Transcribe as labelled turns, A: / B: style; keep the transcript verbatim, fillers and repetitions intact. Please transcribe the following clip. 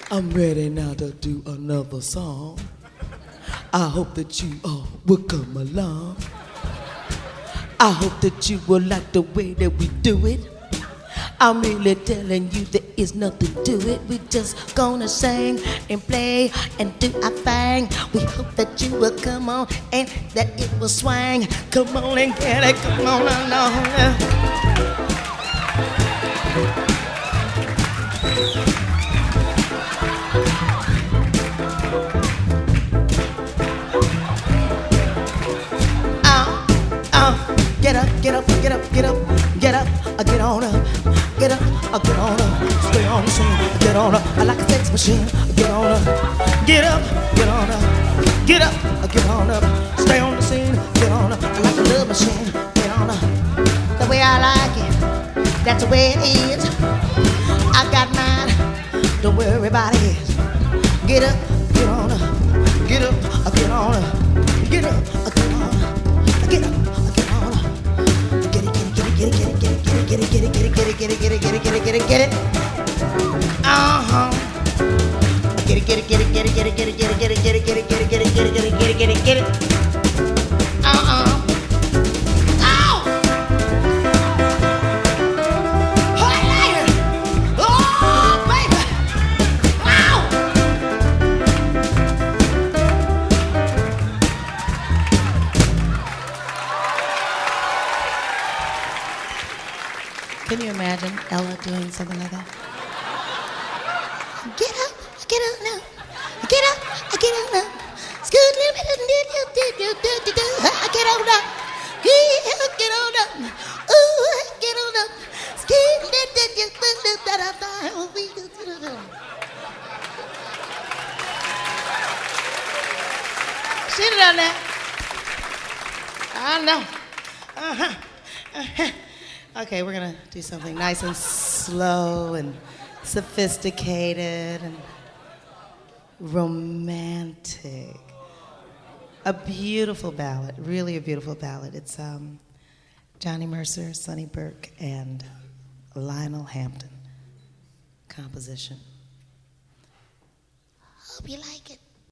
A: I'm ready now to do another song. I hope that you all will come along. I hope that you will like the way that we do it. I'm really telling you there is nothing to it. We just gonna sing and play and do our thing. We hope that you will come on and that it will swing. Come on and get it, come on along. Get up, get up, get up, get up, get up, uh, get on up, get up, uh, get on up, stay on the scene, get on up, I like a sex machine, get on up, get up, get on up, get up, uh, get on up, stay on the scene, get on up, I like a love machine, get on up, the way I like it, that's the way it is, I got mine, don't worry about it, get up, get on up, get up, uh, get on up, get up, uh, get on up, get up. Get it, get it, get it, get it, get it, get it, get it, get it, get it, get it, get it, get it, get it. Uh-huh. Get it, get it, get it, get it, get it, get it, get it, get it, get it, get it, get it, get it, get it, get it, get it, get it. Uh-uh. Ow! Hey, oh, baby! Ow! Can you imagine Ella doing something like that? Get up, get up now. Get up, get up now. Get on up. Get on up. Ooh, get on up. She done that. I know. Uh-huh. Uh-huh. Okay, we're gonna do something nice and slow and sophisticated and romantic. A beautiful ballad, really a beautiful ballad. It's um, Johnny Mercer, Sonny Burke, and Lionel Hampton composition. Hope you like it.